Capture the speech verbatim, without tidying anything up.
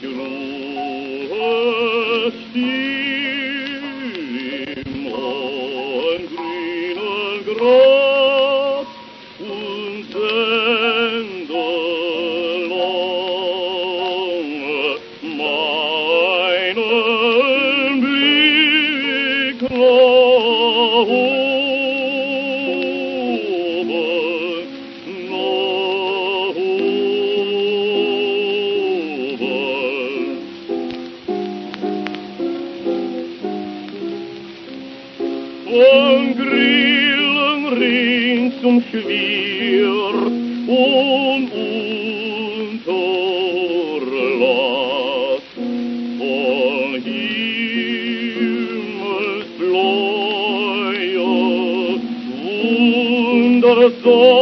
Ruhe still im hohen grünen Gras und sende lange meinen Blick nach oben, nach oben. Von Grillen rings umschwirrt und unterlass, von himmelsblauer Wundersonne